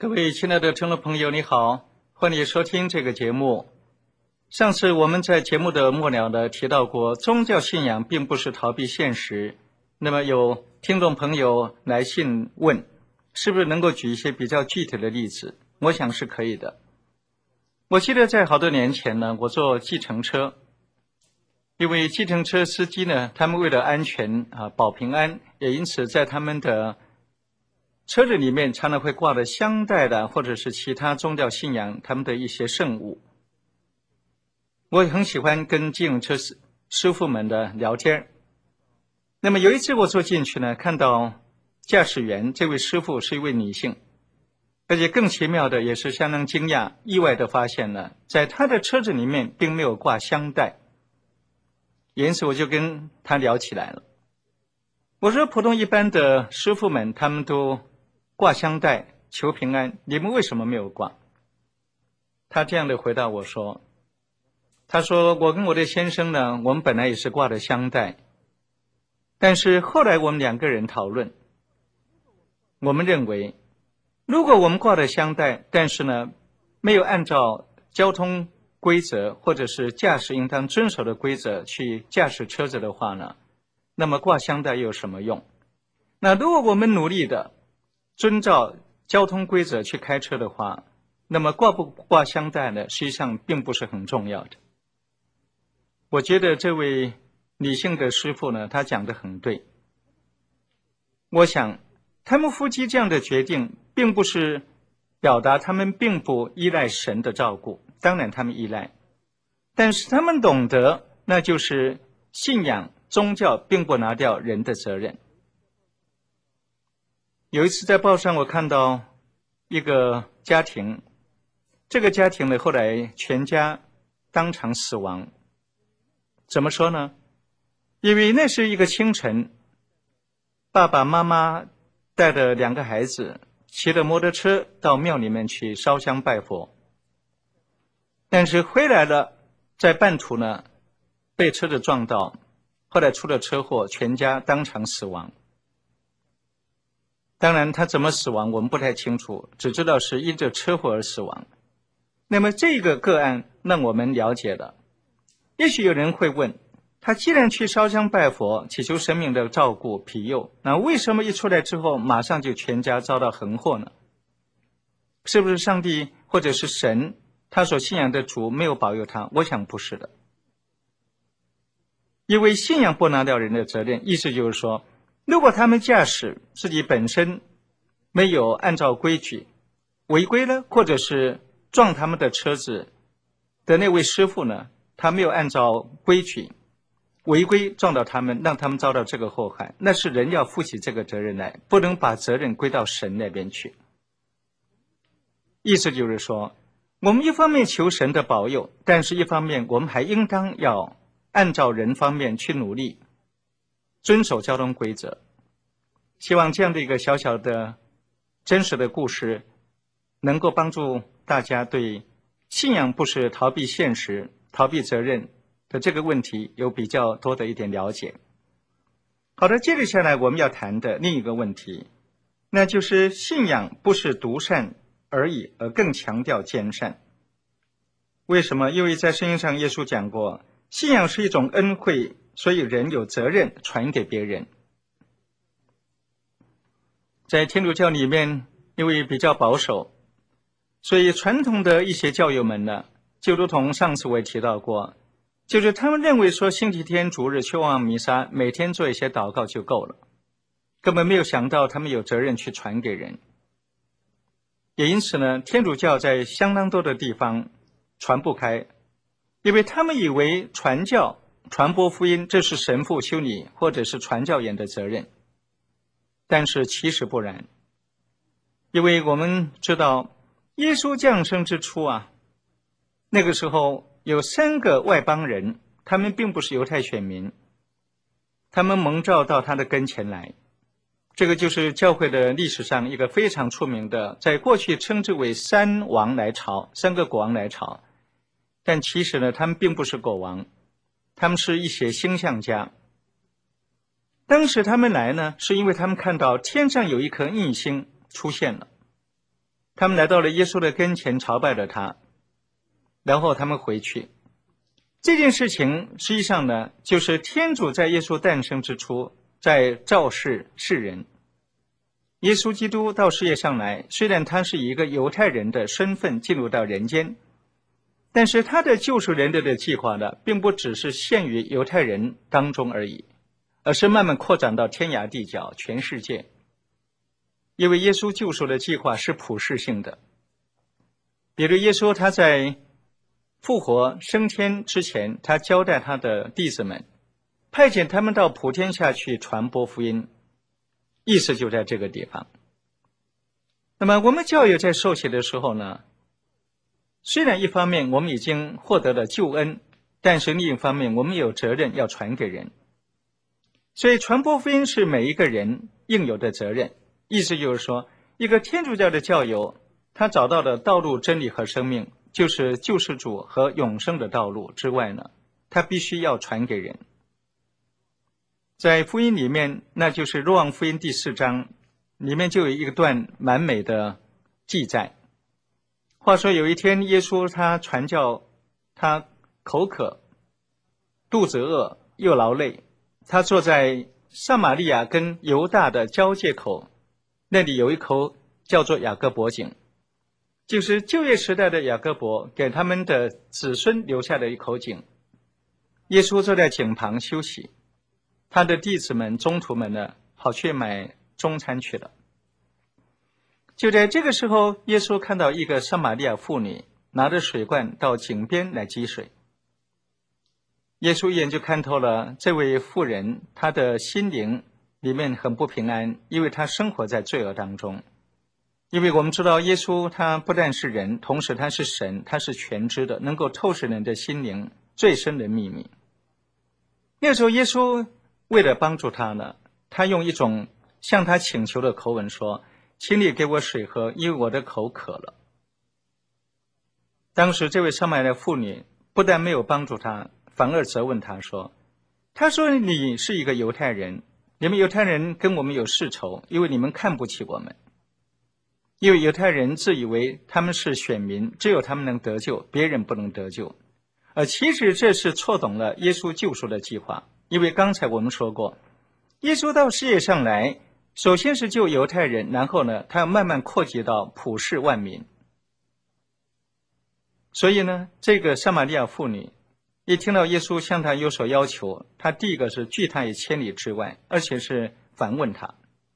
各位亲爱的听众朋友，你好，欢迎收听这个节目。上次我们在节目的末了呢提到过，宗教信仰并不是逃避现实。那么有听众朋友来信问，是不是能够举一些比较具体的例子？我想是可以的。我记得在好多年前呢，我坐计程车，因为计程车司机呢，他们为了安全保平安，也因此在他们的车子里面常常会挂着香带的，或者是其他宗教信仰他们的一些圣物。我也很喜欢跟计程车师傅们的聊天。那么有一次我坐进去呢，看到驾驶员这位师傅是一位女性，而且更奇妙的也是相当惊讶意外的发现呢，在他的车子里面并没有挂香带。因此我就跟他聊起来了。我说普通一般的师傅们他们都挂香带求平安，你们为什么没有挂？他这样的回答我说，他说我跟我的先生呢，我们本来也是挂着香带，但是后来我们两个人讨论，我们认为如果我们挂着香带，但是呢没有按照交通规则或者是驾驶应当遵守的规则去驾驶车子的话呢，那么挂香带又有什么用？那如果我们努力的遵照交通规则去开车的话，那么挂不挂香带呢，实际上并不是很重要的。我觉得这位女性的师傅呢，她讲得很对。我想他们夫妻这样的决定并不是表达他们并不依赖神的照顾，当然他们依赖，但是他们懂得，那就是信仰宗教并不拿掉人的责任。有一次在报上我看到一个家庭，这个家庭呢后来全家当场死亡。怎么说呢？因为那是一个清晨，爸爸妈妈带着两个孩子骑着摩托车到庙里面去烧香拜佛，但是回来了，在半途呢被车子撞到，后来出了车祸，全家当场死亡。当然他怎么死亡我们不太清楚，只知道是因着车祸而死亡。那么这个个案让我们了解了，也许有人会问，他既然去烧香拜佛祈求神明的照顾庇佑，那为什么一出来之后马上就全家遭到横祸呢？是不是上帝或者是神他所信仰的主没有保佑他？我想不是的。因为信仰不拿掉人的责任，意思就是说，如果他们驾驶自己本身没有按照规矩违规了，或者是撞他们的车子的那位师傅呢，他没有按照规矩违规撞到他们，让他们遭到这个祸害，那是人要负起这个责任来，不能把责任归到神那边去。意思就是说，我们一方面求神的保佑，但是一方面我们还应当要按照人方面去努力遵守交通规则。希望这样的一个小小的真实的故事能够帮助大家对信仰不是逃避现实逃避责任的这个问题有比较多的一点了解。好的，接着下来我们要谈的另一个问题，那就是信仰不是独善而已，而更强调兼善。为什么？因为在圣经上耶稣讲过，信仰是一种恩惠，所以人有责任传给别人。在天主教里面，因为比较保守，所以传统的一些教友们呢，就如同上次我也提到过，就是他们认为说星期天主日去望弥撒，每天做一些祷告就够了，根本没有想到他们有责任去传给人。也因此呢，天主教在相当多的地方传不开，因为他们以为传教传播福音这是神父修女或者是传教员的责任，但是其实不然。因为我们知道耶稣降生之初那个时候有3个外邦人，他们并不是犹太选民，他们蒙召到他的跟前来。这个就是教会的历史上一个非常出名的，在过去称之为3王来朝，3个国王来朝，但其实呢他们并不是国王，他们是一些星象家。当时他们来呢，是因为他们看到天上有一颗异星出现了， 他们来到了耶稣的跟前，朝拜了他，然后他们回去。这件事情实际上呢，就是天主在耶稣诞生之初，在昭示世人。耶稣基督到世界上来，虽然他是以一个犹太人的身份进入到人间，但是他的救赎人类的计划呢，并不只是限于犹太人当中而已，而是慢慢扩展到天涯地角，全世界。因为耶稣救赎的计划是普世性的。比如耶稣他在复活升天之前，他交代他的弟子们，派遣他们到普天下去传播福音，意思就在这个地方。那么我们教友在受洗的时候呢，虽然一方面我们已经获得了救恩，但是另一方面我们有责任要传给人。所以传播福音是每一个人应有的责任。意思就是说，一个天主教的教友，他找到的道路、真理和生命，就是救世主和永生的道路之外呢，他必须要传给人。在福音里面，那就是若望福音第4章里面就有一段蛮美的记载。话说有一天，耶稣他传教，他口渴，肚子饿，又劳累，他坐在撒玛利亚跟犹大的交界口，那里有一口叫做雅各伯井，就是旧约时代的雅各伯给他们的子孙留下的一口井。耶稣坐在井旁休息，他的弟子们、宗徒们呢，跑去买中餐去了。就在这个时候，耶稣看到一个撒玛利亚妇女拿着水罐到井边来汲水。耶稣一眼就看透了这位妇人，她的心灵里面很不平安，因为她生活在罪恶当中。因为我们知道耶稣他不但是人，同时他是神，他是全知的，能够透视人的心灵最深的秘密。那时候耶稣为了帮助他呢，他用一种向他请求的口吻说，请你给我水喝，因为我的口渴了。当时这位撒玛利亚妇女不但没有帮助他，反而责问他说，你是一个犹太人，你们犹太人跟我们有世仇，因为你们看不起我们。因为犹太人自以为他们是选民，只有他们能得救，别人不能得救。而其实这是错懂了耶稣救赎的计划。因为刚才我们说过，耶稣到世界上来，首先是救犹太人，然后呢，他要慢慢扩及到普世万民。所以呢，这个撒玛利亚妇女一听到耶稣向他有所要求，他第一个是拒他于千里之外，而且是反问他。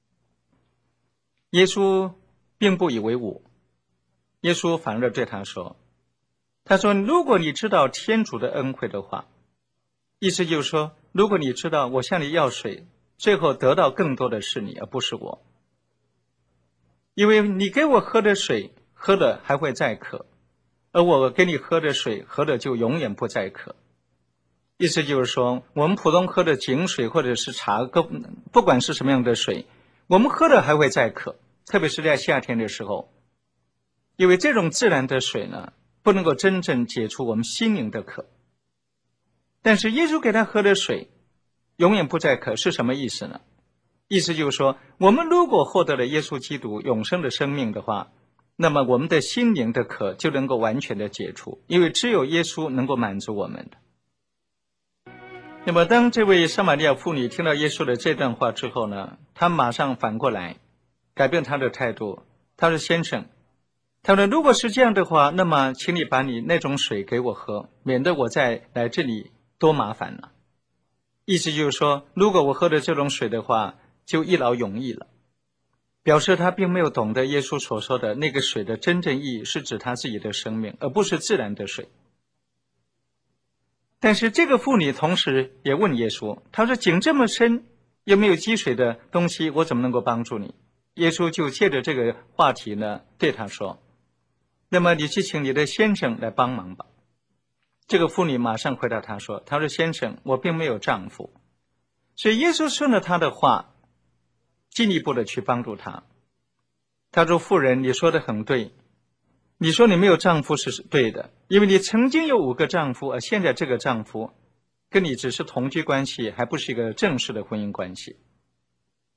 耶稣并不以为忤，耶稣反而对他说，如果你知道天主的恩惠的话，意思就是说，如果你知道我向你要水，最后得到更多的是你，而不是我。因为你给我喝的水，喝了还会再渴，而我给你喝的水，喝了就永远不再渴。意思就是说，我们普通喝的井水或者是茶，不管是什么样的水，我们喝了还会再渴，特别是在夏天的时候。因为这种自然的水呢，不能够真正解除我们心灵的渴。但是耶稣给他喝的水永远不再渴是什么意思呢？意思就是说，我们如果获得了耶稣基督永生的生命的话，那么我们的心灵的渴就能够完全的解除，因为只有耶稣能够满足我们的。那么当这位撒玛利亚妇女听到耶稣的这段话之后呢，她马上反过来改变她的态度。她说，先生，他说如果是这样的话，那么请你把你那种水给我喝，免得我再来这里多麻烦了。意思就是说，如果我喝的这种水的话，就一劳永逸了。表示他并没有懂得耶稣所说的那个水的真正意义是指他自己的生命，而不是自然的水。但是这个妇女同时也问耶稣，她说，井这么深，又没有积水的东西，我怎么能够帮助你？耶稣就借着这个话题呢，对她说，那么你去请你的先生来帮忙吧。这个妇女马上回答他说，先生，我并没有丈夫。所以耶稣顺了他的话，进一步的去帮助他。他说，妇人，你说的很对，你说你没有丈夫是对的，因为你曾经有5个丈夫，而现在这个丈夫跟你只是同居关系，还不是一个正式的婚姻关系。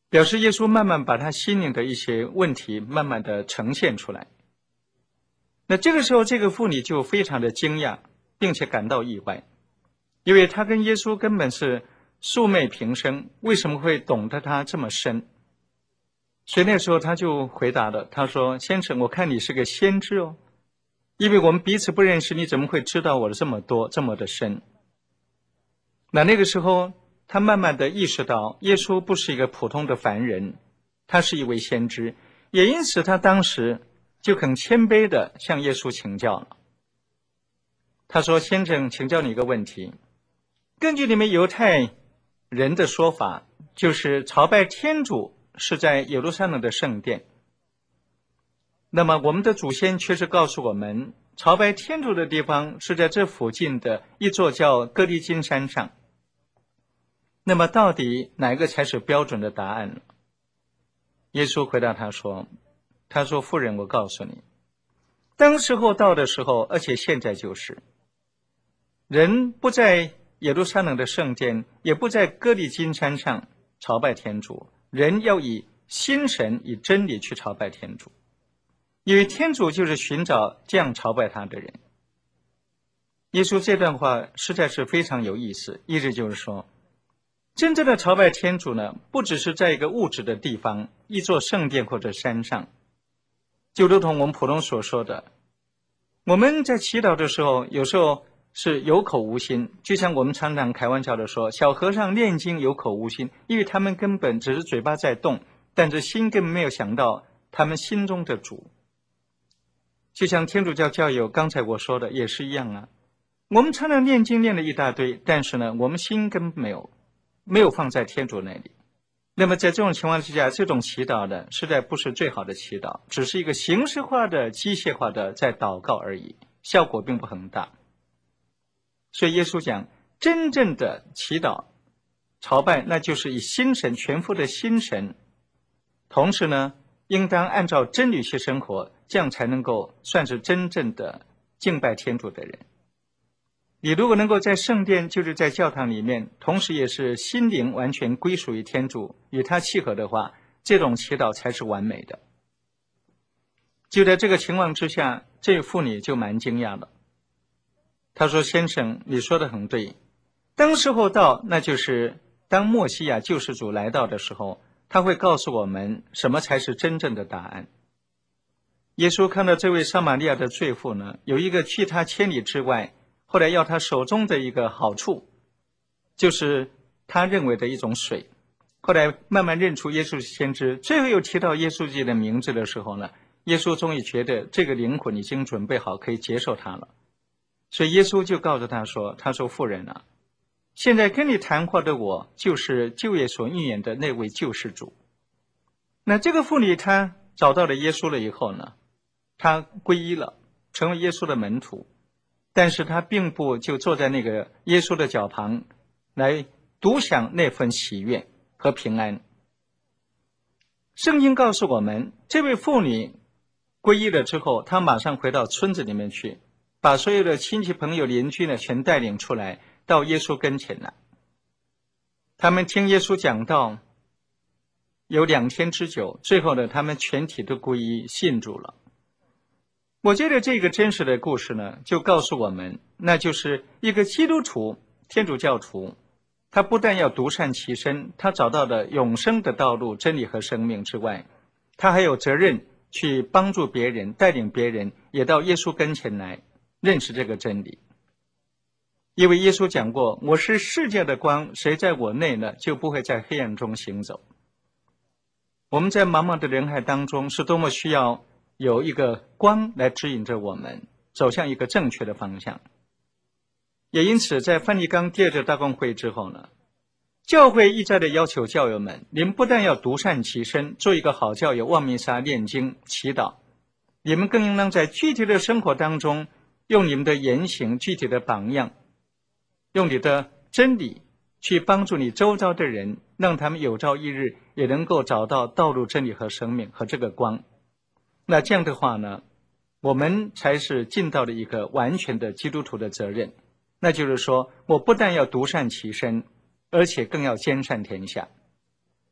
表示耶稣慢慢把他心灵的一些问题慢慢的呈现出来。那这个时候，这个妇女就非常的惊讶，并且感到意外，因为她跟耶稣根本是素昧平生，为什么会懂得他这么深？所以那时候他就回答了，他说：先生，我看你是个先知哦，因为我们彼此不认识，你怎么会知道我的这么多，这么的深？那个时候他慢慢的意识到耶稣不是一个普通的凡人，他是一位先知，也因此他当时就很谦卑的向耶稣请教了。他说：先生，请教你一个问题，根据你们犹太人的说法，就是朝拜天主是在耶路撒冷的圣殿，那么我们的祖先却是告诉我们，朝拜天主的地方是在这附近的一座叫哥利金山上。那么到底哪个才是标准的答案呢？耶稣回答他说：妇人，我告诉你，当时候到的时候，而且现在就是，人不在耶路撒冷的圣殿，也不在哥利金山上朝拜天主，人要以心神以真理去朝拜天主，因为天主就是寻找这样朝拜他的人。耶稣这段话实在是非常有意思，意思就是说，真正的朝拜天主呢，不只是在一个物质的地方，一座圣殿或者山上，就如同我们普通所说的，我们在祈祷的时候，有时候是有口无心，就像我们常常开玩笑的说，小和尚念经有口无心，因为他们根本只是嘴巴在动，但是心根本没有想到他们心中的主。就像天主教教友刚才我说的也是一样啊，我们常常念经念了一大堆，但是呢，我们心根本没有放在天主那里。那么在这种情况之下，这种祈祷呢，实在不是最好的祈祷，只是一个形式化的机械化的在祷告而已，效果并不很大。所以耶稣讲，真正的祈祷朝拜，那就是以心神全副的心神，同时呢，应当按照真理去生活，这样才能够算是真正的敬拜天主的人。你如果能够在圣殿，就是在教堂里面，同时也是心灵完全归属于天主，与他契合的话，这种祈祷才是完美的。就在这个情况之下，这位妇女就蛮惊讶的。她说：先生，你说的很对，当时候到，那就是当默西亚救世主来到的时候，他会告诉我们什么才是真正的答案。耶稣看到这位撒玛利亚的罪妇呢，有一个拒他千里之外，后来要他手中的一个好处，就是他认为的一种水。后来慢慢认出耶稣是先知，最后又提到耶稣自己的名字的时候呢，耶稣终于觉得这个灵魂已经准备好可以接受他了。所以耶稣就告诉他说：妇人啊，现在跟你谈话的我，就是旧约所预言的那位救世主。那这个妇女她找到了耶稣了以后呢，她皈依了，成为耶稣的门徒，但是她并不就坐在那个耶稣的脚旁来独享那份喜悦和平安。圣经告诉我们，这位妇女皈依了之后，她马上回到村子里面去，把所有的亲戚朋友邻居呢全带领出来到耶稣跟前来。他们听耶稣讲道有2天之久，最后呢他们全体都皈依信主了。我觉得这个真实的故事呢，就告诉我们，那就是一个基督徒天主教徒，他不但要独善其身，他找到了永生的道路真理和生命之外，他还有责任去帮助别人，带领别人也到耶稣跟前来认识这个真理。因为耶稣讲过，我是世界的光，谁在我内呢，就不会在黑暗中行走。我们在茫茫的人海当中，是多么需要有一个光来指引着我们走向一个正确的方向。也因此在梵蒂冈第2次大公会之后呢，教会一再的要求教友们，你们不但要独善其身，做一个好教友，望弥撒、念经、祈祷，你们更应当在具体的生活当中，用你们的言行具体的榜样，用你的真理去帮助你周遭的人，让他们有朝一日也能够找到道路、真理和生命和这个光。那这样的话呢，我们才是尽到了一个完全的基督徒的责任。那就是说，我不但要独善其身，而且更要兼善天下。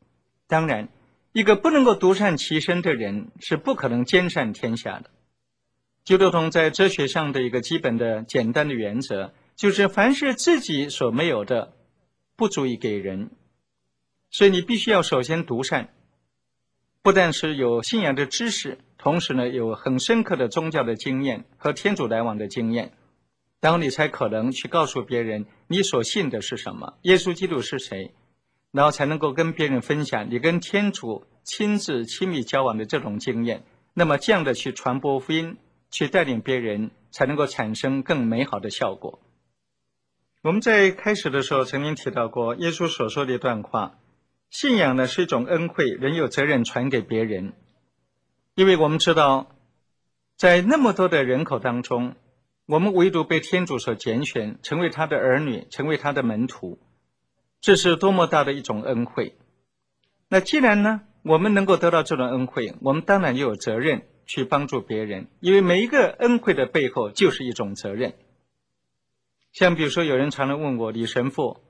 当然，一个不能够独善其身的人是不可能兼善天下的。就如同在哲学上的一个基本的简单的原则，就是凡是自己所没有的，不足以给人。所以你必须要首先独善，不但是有信仰的知识，同时呢有很深刻的宗教的经验和天主来往的经验，然后你才可能去告诉别人你所信的是什么，耶稣基督是谁，然后才能够跟别人分享你跟天主亲自亲密交往的这种经验。那么这样的去传播福音，去带领别人，才能够产生更美好的效果。我们在开始的时候曾经提到过耶稣所说的一段话，信仰呢是一种恩惠，人有责任传给别人。因为我们知道在那么多的人口当中，我们唯独被天主所拣选，成为他的儿女，成为他的门徒，这是多么大的一种恩惠。那既然呢我们能够得到这种恩惠，我们当然也有责任去帮助别人，因为每一个恩惠的背后就是一种责任。像比如说有人常常问我，李神父，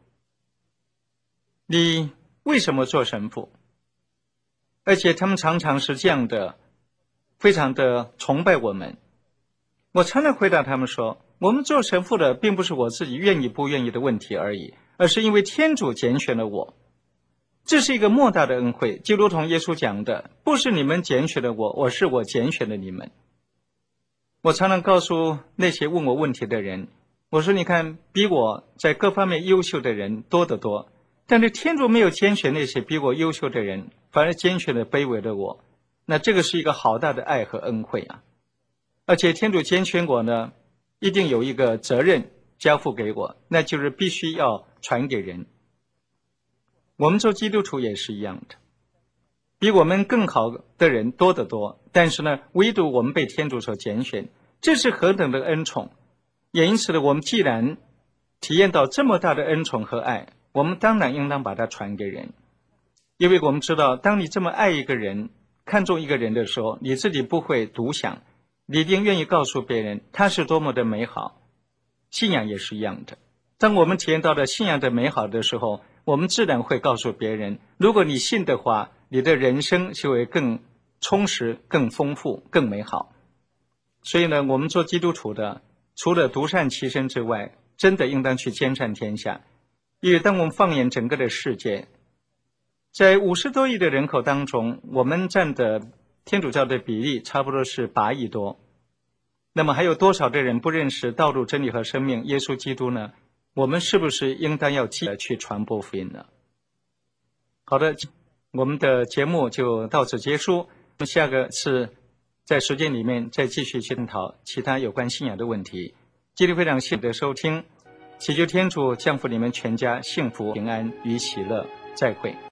你为什么做神父？而且他们常常是这样的，非常的崇拜我们。我常常回答他们说，我们做神父的并不是我自己愿意不愿意的问题而已，而是因为天主拣选了我。这是一个莫大的恩惠，就如同耶稣讲的，不是你们拣选了我，是我拣选了你们。我常常告诉那些问我问题的人，我说你看，比我在各方面优秀的人多得多，但是天主没有拣选那些比我优秀的人，反而拣选了卑微的我。那这个是一个好大的爱和恩惠啊！而且天主拣选我呢，一定有一个责任交付给我，那就是必须要传给人。我们做基督徒也是一样的，比我们更好的人多得多，但是呢，唯独我们被天主所拣选，这是何等的恩宠！也因此呢，我们既然体验到这么大的恩宠和爱，我们当然应当把它传给人。因为我们知道，当你这么爱一个人，看重一个人的时候，你自己不会独享，你一定愿意告诉别人他是多么的美好。信仰也是一样的，当我们体验到了信仰的美好的时候，我们自然会告诉别人，如果你信的话，你的人生就会更充实、更丰富、更美好。所以呢，我们做基督徒的，除了独善其身之外，真的应当去兼善天下。因为当我们放眼整个的世界，在50多亿的人口当中，我们占的天主教的比例差不多是8亿多。那么还有多少的人不认识道路、真理和生命耶稣基督呢？我们是不是应当要记得去传播福音呢？好的，我们的节目就到此结束。我们下个次在时间里面再继续去探讨其他有关信仰的问题。今天非常谢谢你的收听，祈求天主降福你们全家幸福、平安与喜乐。再会。